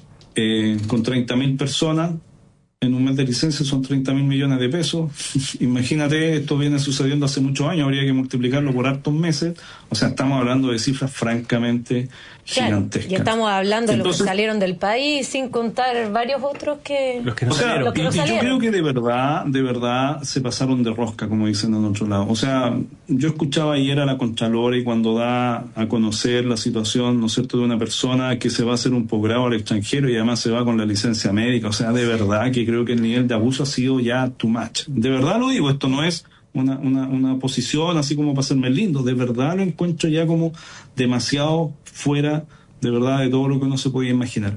eh, con treinta mil personas, en un mes de licencia son treinta mil millones de pesos. Imagínate, esto viene sucediendo hace muchos años, habría que multiplicarlo por hartos meses. O sea, estamos hablando de cifras francamente gigantescas. Claro, y estamos hablando de los que salieron del país, sin contar varios otros que... Los que no, o sea, salieron. Los que no y, salieron. Yo creo que de verdad, de verdad se pasaron de rosca, como dicen en otro lado. O sea, yo escuchaba ayer a la Contralora y cuando da a conocer la situación, ¿no es cierto?, de una persona que se va a hacer un posgrado al extranjero y además se va con la licencia médica. O sea, de verdad que creo que el nivel de abuso ha sido ya too much. De verdad lo digo, esto no es una, una, una posición así como para hacerme lindo. De verdad lo encuentro ya como demasiado fuera, de verdad, de todo lo que uno se podía imaginar.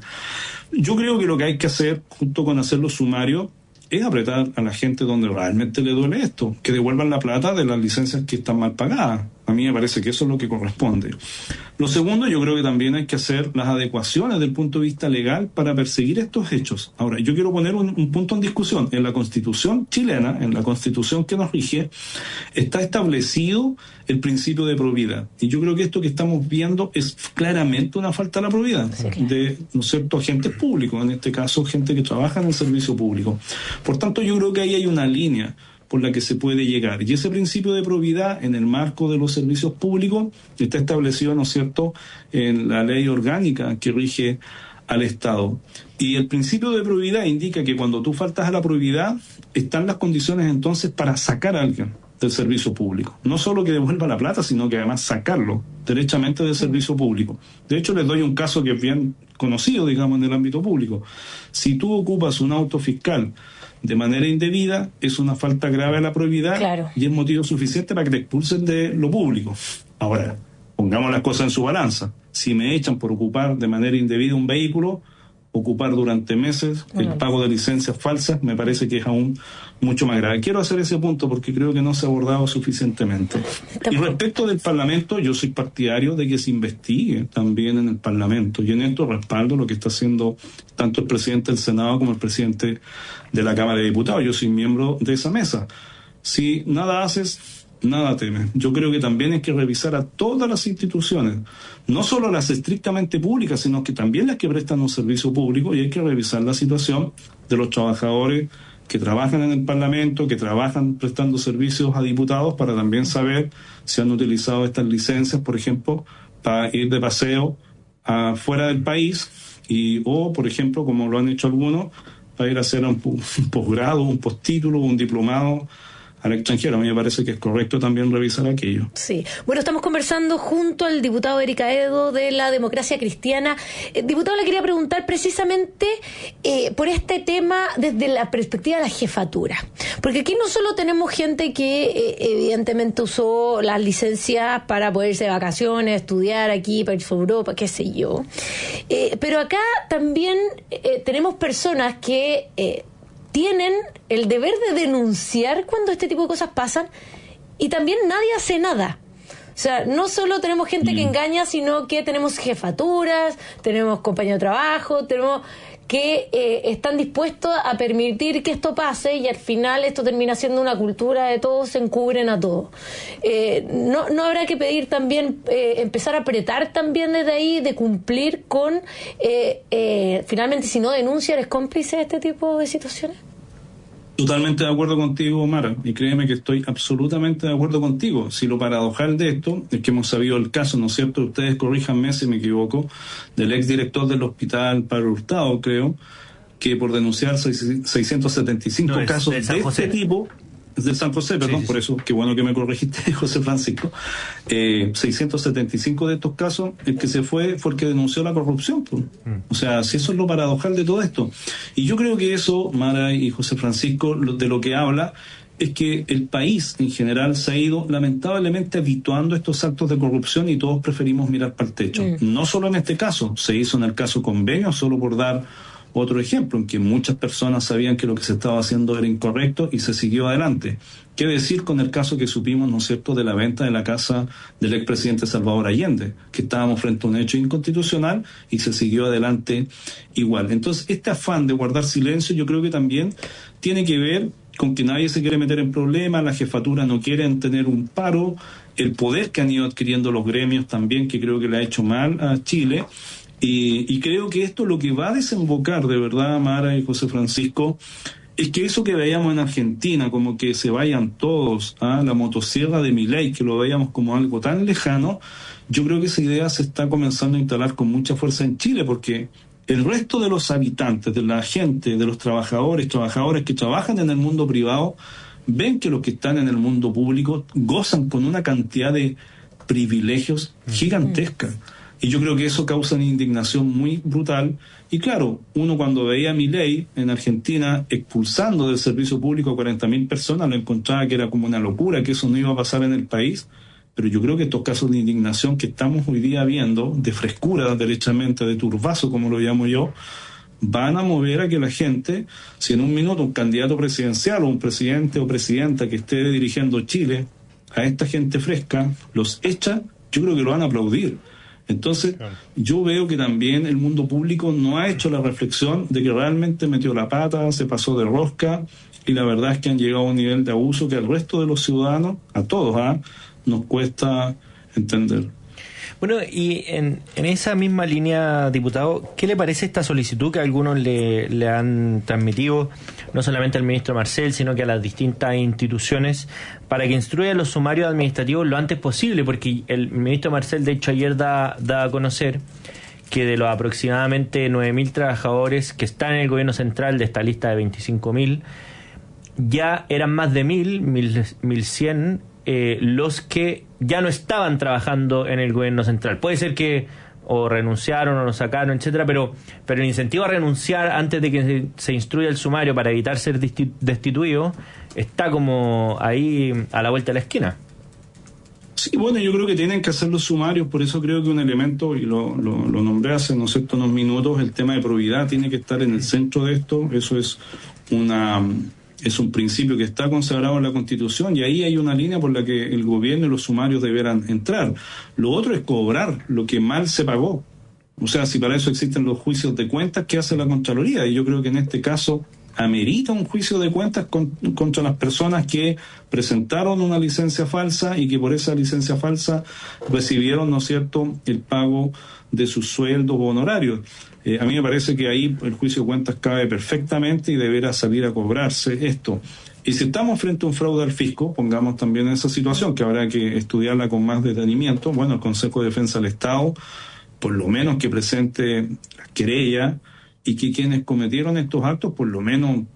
Yo creo que lo que hay que hacer, junto con hacer los sumarios, es apretar a la gente donde realmente le duele esto, que devuelvan la plata de las licencias que están mal pagadas. A mí me parece que eso es lo que corresponde. Lo segundo, yo creo que también hay que hacer las adecuaciones desde el punto de vista legal para perseguir estos hechos. Ahora, yo quiero poner un, un punto en discusión. En la Constitución chilena, en la Constitución que nos rige, está establecido el principio de probidad. Y yo creo que esto que estamos viendo es claramente una falta de la probidad sí, claro. de, ¿no es cierto?, agentes públicos, en este caso gente que trabaja en el servicio público. Por tanto, yo creo que ahí hay una línea por la que se puede llegar. Y ese principio de probidad en el marco de los servicios públicos está establecido, ¿no es cierto?, en la ley orgánica que rige al Estado. Y el principio de probidad indica que cuando tú faltas a la probidad, están las condiciones entonces para sacar a alguien del servicio público. No solo que devuelva la plata, sino que además sacarlo derechamente del servicio público. De hecho, les doy un caso que es bien conocido, digamos, en el ámbito público. Si tú ocupas un auto fiscal de manera indebida, es una falta grave a la probidad, claro, y es motivo suficiente para que te expulsen de lo público. Ahora, pongamos las cosas en su balanza. Si me echan por ocupar de manera indebida un vehículo, ocupar durante meses el pago de licencias falsas, me parece que es aún mucho más grave. Quiero hacer ese punto porque creo que no se ha abordado suficientemente. Y respecto del Parlamento, yo soy partidario de que se investigue también en el Parlamento, y en esto respaldo lo que está haciendo tanto el presidente del Senado como el presidente de la Cámara de Diputados. Yo soy miembro de esa mesa. Si nada haces, nada temes. Yo creo que también hay que revisar a todas las instituciones, no solo las estrictamente públicas, sino que también las que prestan un servicio público, y hay que revisar la situación de los trabajadores que trabajan en el Parlamento, que trabajan prestando servicios a diputados, para también saber si han utilizado estas licencias, por ejemplo, para ir de paseo a fuera del país, y o, por ejemplo, como lo han hecho algunos, para ir a hacer un, un posgrado, un postítulo, un diplomado al extranjero. A mí me parece que es correcto también revisar aquello. Sí. Bueno, estamos conversando junto al diputado Eric Aedo de la Democracia Cristiana. Eh, diputado, le quería preguntar precisamente eh, por este tema desde la perspectiva de la jefatura. Porque aquí no solo tenemos gente que eh, evidentemente usó las licencias para poder irse de vacaciones, estudiar aquí, para irse a Europa, qué sé yo. Eh, pero acá también eh, tenemos personas que... Eh, tienen el deber de denunciar cuando este tipo de cosas pasan y también nadie hace nada. O sea, no solo tenemos gente mm. que engaña, sino que tenemos jefaturas, tenemos compañeros de trabajo, tenemos que eh, están dispuestos a permitir que esto pase y al final esto termina siendo una cultura de todos se encubren a todos. Eh, no, no habrá que pedir también, eh, empezar a apretar también desde ahí de cumplir con, eh, eh, finalmente si no denuncia eres cómplice de este tipo de situaciones. Totalmente de acuerdo contigo, Mara, y créeme que estoy absolutamente de acuerdo contigo. Si lo paradojal de esto es que hemos sabido el caso, ¿no es cierto? Ustedes corríjanme si me equivoco, del exdirector del hospital Pablo Hurtado, creo, que por denunciar seiscientos setenta y cinco no, casos de, de este tipo, de San José, perdón, sí, sí, por eso, qué bueno que me corregiste, José Francisco, eh, seiscientos setenta y cinco de estos casos, el que se fue fue el que denunció la corrupción. Pues. Mm. O sea, si eso es lo paradojal de todo esto. Y yo creo que eso, Mara y José Francisco, de lo que habla, es que el país en general se ha ido lamentablemente habituando a estos actos de corrupción y todos preferimos mirar para el techo. Mm. No solo en este caso, se hizo en el caso Convenio, solo por dar otro ejemplo, en que muchas personas sabían que lo que se estaba haciendo era incorrecto y se siguió adelante. ¿Qué decir con el caso que supimos, ¿no es cierto?, de la venta de la casa del expresidente Salvador Allende, que estábamos frente a un hecho inconstitucional y se siguió adelante igual? Entonces, este afán de guardar silencio yo creo que también tiene que ver con que nadie se quiere meter en problemas, las jefaturas no quieren tener un paro, el poder que han ido adquiriendo los gremios también, que creo que le ha hecho mal a Chile. Y, y creo que esto lo que va a desembocar, de verdad, Mara y José Francisco, es que eso que veíamos en Argentina, como que se vayan todos a la motosierra de Milei, que lo veíamos como algo tan lejano, yo creo que esa idea se está comenzando a instalar con mucha fuerza en Chile, porque el resto de los habitantes, de la gente, de los trabajadores, trabajadores que trabajan en el mundo privado, ven que los que están en el mundo público gozan con una cantidad de privilegios gigantesca. Y yo creo que eso causa una indignación muy brutal. Y claro, uno cuando veía a Milei en Argentina expulsando del servicio público a cuarenta mil personas, lo encontraba que era como una locura, que eso no iba a pasar en el país. Pero yo creo que estos casos de indignación que estamos hoy día viendo, de frescura derechamente, de turbazo, como lo llamo yo, van a mover a que la gente, si en un minuto un candidato presidencial o un presidente o presidenta que esté dirigiendo Chile, a esta gente fresca, los echa, yo creo que lo van a aplaudir. Entonces, yo veo que también el mundo público no ha hecho la reflexión de que realmente metió la pata, se pasó de rosca, y la verdad es que han llegado a un nivel de abuso que al resto de los ciudadanos, a todos, ¿ah? nos cuesta entender. Bueno, y en, en esa misma línea, diputado, ¿qué le parece esta solicitud que algunos le, le han transmitido, no solamente al ministro Marcel, sino que a las distintas instituciones, para que instruyan los sumarios administrativos lo antes posible? Porque el ministro Marcel, de hecho, ayer da, da a conocer que de los aproximadamente nueve mil trabajadores que están en el gobierno central, de esta lista de veinticinco mil, ya eran más de mil, mil cien, eh, los que ya no estaban trabajando en el gobierno central. Puede ser que o renunciaron o lo sacaron, etcétera, pero pero el incentivo a renunciar antes de que se, se instruya el sumario para evitar ser destituido está como ahí a la vuelta de la esquina. Sí, bueno, yo creo que tienen que hacer los sumarios, por eso creo que un elemento, y lo, lo, lo nombré hace no sé unos minutos, el tema de probidad tiene que estar en el centro de esto. Eso es una es un principio que está consagrado en la Constitución, y ahí hay una línea por la que el gobierno y los sumarios deberán entrar. Lo otro es cobrar lo que mal se pagó. O sea, si para eso existen los juicios de cuentas, ¿qué hace la Contraloría? Y yo creo que en este caso amerita un juicio de cuentas con, contra las personas que presentaron una licencia falsa y que por esa licencia falsa recibieron, ¿no es cierto?, el pago de sus sueldos o honorarios. Eh, a mí me parece que ahí el juicio de cuentas cabe perfectamente y deberá salir a cobrarse esto. Y si estamos frente a un fraude al fisco, pongamos también esa situación, que habrá que estudiarla con más detenimiento. Bueno, el Consejo de Defensa del Estado, por lo menos que presente la querella, y que quienes cometieron estos actos por lo menos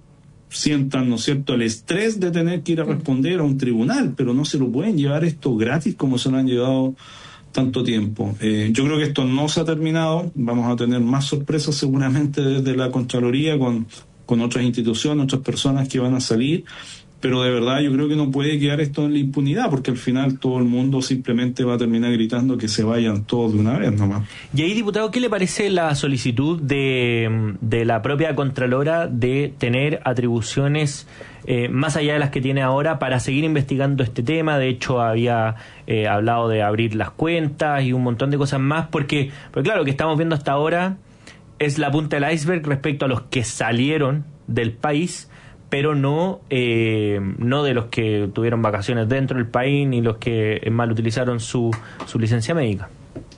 sientan, ¿no es cierto?, el estrés de tener que ir a responder a un tribunal, pero no se lo pueden llevar esto gratis como se lo han llevado tanto tiempo. Eh, yo creo que esto no se ha terminado, vamos a tener más sorpresas seguramente desde la Contraloría con, con otras instituciones, otras personas que van a salir, pero de verdad yo creo que no puede quedar esto en la impunidad, porque al final todo el mundo simplemente va a terminar gritando que se vayan todos de una vez nomás. Y ahí, diputado, ¿qué le parece la solicitud de, de la propia Contralora de tener atribuciones eh, más allá de las que tiene ahora para seguir investigando este tema? De hecho, había eh, hablado de abrir las cuentas y un montón de cosas más, porque, porque claro, lo que estamos viendo hasta ahora es la punta del iceberg respecto a los que salieron del país, pero no eh, no de los que tuvieron vacaciones dentro del país ni los que mal utilizaron su, su licencia médica.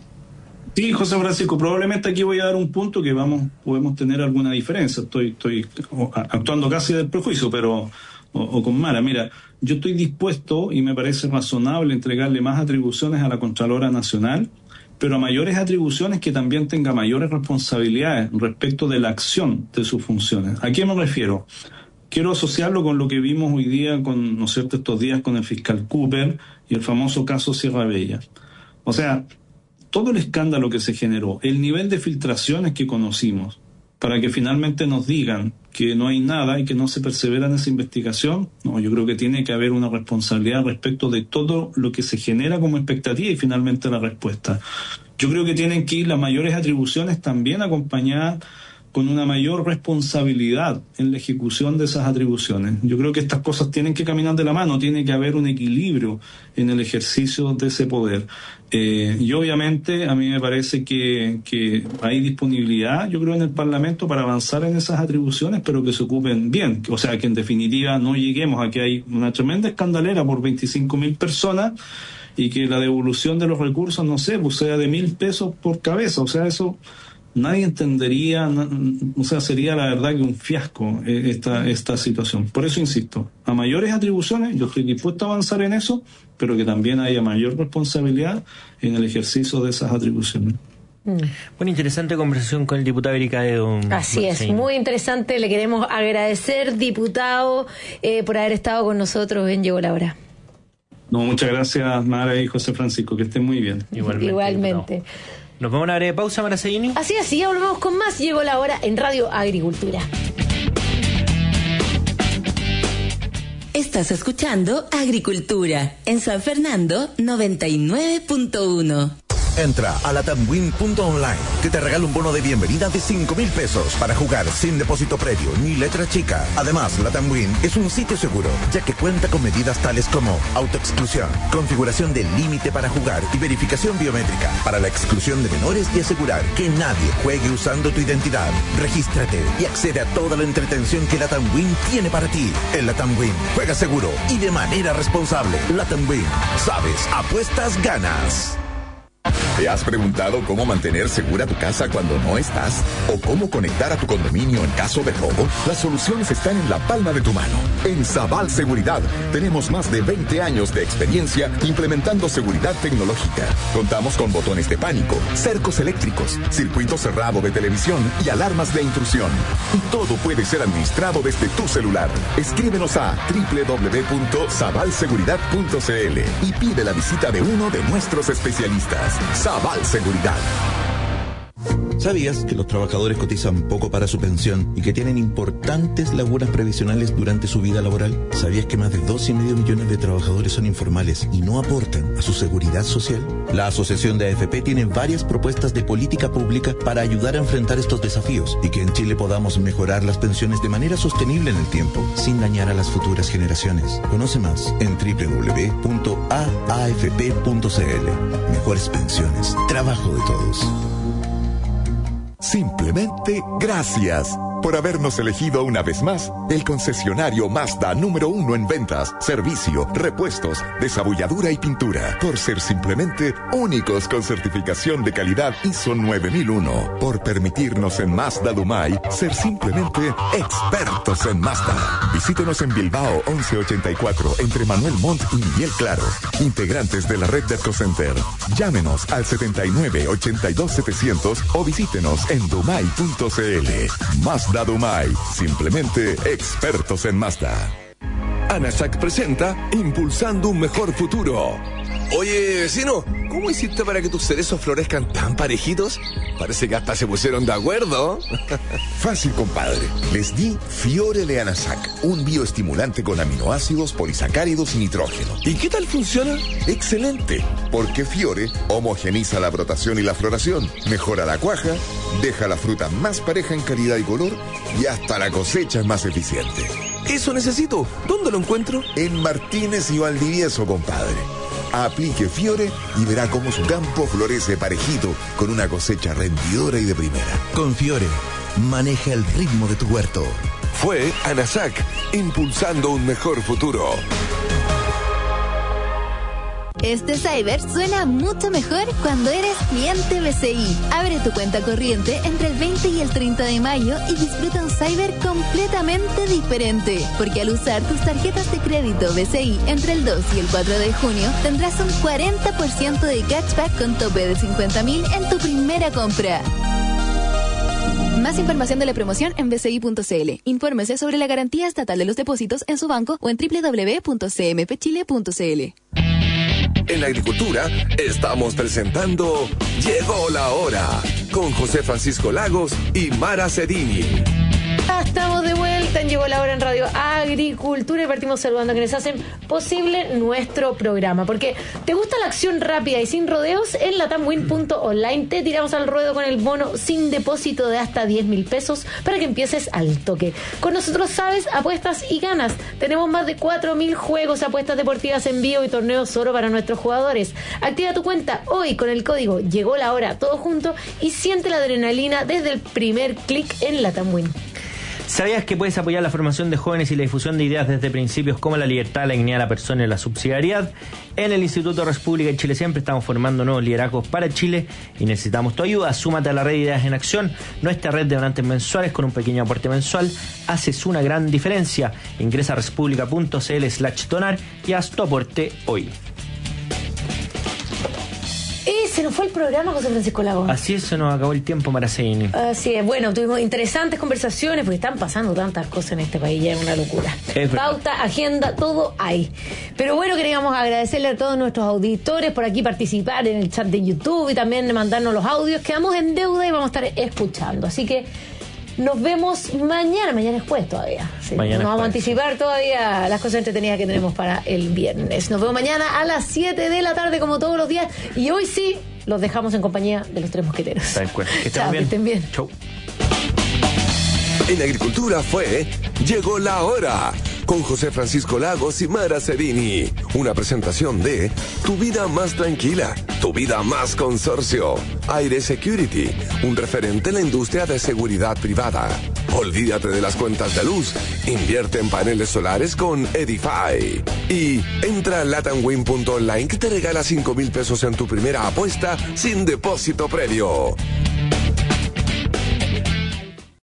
Sí, José Francisco, probablemente aquí voy a dar un punto que vamos podemos tener alguna diferencia. Estoy estoy actuando casi del prejuicio, pero o, o con mala. Mira, yo estoy dispuesto y me parece razonable entregarle más atribuciones a la Contralora Nacional, pero a mayores atribuciones que también tenga mayores responsabilidades respecto de la acción de sus funciones. ¿A qué me refiero? Quiero asociarlo con lo que vimos hoy día, con, ¿no es cierto?, estos días con el fiscal Cooper y el famoso caso Sierra Bella. O sea, todo el escándalo que se generó, el nivel de filtraciones que conocimos, para que finalmente nos digan que no hay nada y que no se persevera en esa investigación, no, yo creo que tiene que haber una responsabilidad respecto de todo lo que se genera como expectativa y finalmente la respuesta. Yo creo que tienen que ir las mayores atribuciones también acompañadas con una mayor responsabilidad en la ejecución de esas atribuciones. Yo creo que estas cosas tienen que caminar de la mano, tiene que haber un equilibrio en el ejercicio de ese poder. Eh, y obviamente a mí me parece que, que hay disponibilidad, yo creo, en el Parlamento para avanzar en esas atribuciones, pero que se ocupen bien. O sea, que en definitiva no lleguemos a que hay una tremenda escandalera por veinticinco mil personas y que la devolución de los recursos, no sé, pues sea de mil pesos por cabeza. O sea, eso nadie entendería, o sea, sería la verdad que un fiasco esta, esta situación. Por eso insisto, a mayores atribuciones, yo estoy dispuesto a avanzar en eso, pero que también haya mayor responsabilidad en el ejercicio de esas atribuciones. Mm. Una interesante conversación con el diputado Ericaedo. Así es, sí. Muy interesante. Le queremos agradecer, diputado, eh, por haber estado con nosotros en Llegó la Hora. No, muchas gracias, Mara y José Francisco, que estén muy bien. Igualmente. Igualmente. Nos vamos a una breve pausa, Mara Seguini. Así es, ya volvemos con más. Llegó la hora en Radio Agricultura. Estás escuchando Agricultura en San Fernando noventa y nueve punto uno. Entra a latamwin punto online, que te regala un bono de bienvenida de cinco mil pesos para jugar sin depósito previo ni letra chica. Además, Latamwin es un sitio seguro, ya que cuenta con medidas tales como autoexclusión, configuración del límite para jugar y verificación biométrica para la exclusión de menores y asegurar que nadie juegue usando tu identidad. Regístrate y accede a toda la entretención que Latamwin tiene para ti. En Latamwin, juega seguro y de manera responsable. Latamwin, sabes, apuestas, ganas. ¿Te has preguntado cómo mantener segura tu casa cuando no estás? ¿O cómo conectar a tu condominio en caso de robo? Las soluciones están en la palma de tu mano. En Sabal Seguridad tenemos más de veinte años de experiencia implementando seguridad tecnológica. Contamos con botones de pánico, cercos eléctricos, circuito cerrado de televisión y alarmas de intrusión. Y todo puede ser administrado desde tu celular. Escríbenos a doble u doble u doble u punto sabal seguridad punto c l y pide la visita de uno de nuestros especialistas. Sabal Seguridad. ¿Sabías que los trabajadores cotizan poco para su pensión y que tienen importantes lagunas previsionales durante su vida laboral? ¿Sabías que más de dos y medio millones de trabajadores son informales y no aportan a su seguridad social? La Asociación de A F P tiene varias propuestas de política pública para ayudar a enfrentar estos desafíos y que en Chile podamos mejorar las pensiones de manera sostenible en el tiempo, sin dañar a las futuras generaciones. Conoce más en doble u doble u doble u punto a a f p punto c l. Mejores pensiones, trabajo de todos. Simplemente gracias por habernos elegido una vez más el concesionario Mazda número uno en ventas, servicio, repuestos, desabulladura y pintura. Por ser simplemente únicos con certificación de calidad I S O nueve mil uno. Por permitirnos en Mazda Dumay ser simplemente expertos en Mazda. Visítenos en Bilbao once ochenta y cuatro entre Manuel Montt y Miguel Claro. Integrantes de la red de EcoCenter. Llámenos al setenta y nueve ochenta y dos setecientos o visítenos en dumay punto c l. Mazda Dadumay, simplemente expertos en Mazda. ANASAC presenta Impulsando un Mejor Futuro. Oye, vecino, ¿cómo hiciste para que tus cerezos florezcan tan parejitos? Parece que hasta se pusieron de acuerdo. Fácil, compadre. Les di Fiore de ANASAC, un bioestimulante con aminoácidos, polisacáridos y nitrógeno. ¿Y qué tal funciona? Excelente, porque Fiore homogeniza la brotación y la floración, mejora la cuaja, deja la fruta más pareja en calidad y color y hasta la cosecha es más eficiente. Eso necesito. ¿Dónde lo encuentro? En Martínez y Valdivieso, compadre. Aplique Fiore y verá cómo su campo florece parejito con una cosecha rendidora y de primera. Con Fiore, maneja el ritmo de tu huerto. Fue ANASAC, impulsando un mejor futuro. Este cyber suena mucho mejor cuando eres cliente B C I. Abre tu cuenta corriente entre el veinte y el treinta de mayo y disfruta un cyber completamente diferente. Porque al usar tus tarjetas de crédito B C I entre el dos y el cuatro de junio, tendrás un cuarenta por ciento de cashback con tope de cincuenta mil en tu primera compra. Más información de la promoción en b c i punto c l. Infórmese sobre la garantía estatal de los depósitos en su banco o en w w w punto c m p chile punto c l. En la agricultura estamos presentando Llegó la Hora con José Francisco Lagos y Mara Cedini. Estamos de vuelta en Llegó la Hora en Radio Agricultura y partimos saludando a quienes hacen posible nuestro programa. Porque te gusta la acción rápida y sin rodeos, en latamwin punto online te tiramos al ruedo con el bono sin depósito de hasta diez mil pesos para que empieces al toque. Con nosotros sabes, apuestas y ganas. Tenemos más de cuatro mil juegos, apuestas deportivas en vivo y torneos oro para nuestros jugadores. Activa tu cuenta hoy con el código Llegó la Hora todo junto y siente la adrenalina desde el primer clic en Latamwin. ¿Sabías que puedes apoyar la formación de jóvenes y la difusión de ideas desde principios como la libertad, la dignidad de la persona y la subsidiariedad? En el Instituto República de Chile Siempre estamos formando nuevos liderazgos para Chile y necesitamos tu ayuda. Súmate a la red de Ideas en Acción, nuestra red de donantes mensuales con un pequeño aporte mensual. Haces una gran diferencia. Ingresa a república punto c l slash donar y haz tu aporte hoy. Y se nos fue el programa, José Francisco Lagos. Así es, se nos acabó el tiempo, Maracini. Así es, bueno, tuvimos interesantes conversaciones porque están pasando tantas cosas en este país, ya es una locura. Es Pauta, agenda, todo hay. Pero bueno, queríamos agradecerle a todos nuestros auditores por aquí participar en el chat de YouTube y también mandarnos los audios. Quedamos en deuda y vamos a estar escuchando. Así que nos vemos mañana, mañana es jueves todavía. Sí, mañana nos vamos jueves. a anticipar todavía las cosas entretenidas que tenemos para el viernes. Nos vemos mañana a las siete de la tarde como todos los días. Y hoy sí, los dejamos en compañía de los tres mosqueteros. Tal cual. Que estén Chao, bien. que estén bien. Chau. En agricultura fue Llegó la Hora con José Francisco Lagos y Mara Cedini. Una presentación de Tu vida más tranquila, tu vida más consorcio. Aire Security, un referente en la industria de seguridad privada. Olvídate de las cuentas de luz. Invierte en paneles solares con Edify. Y entra a latamwin punto online que te regala cinco mil pesos en tu primera apuesta sin depósito previo.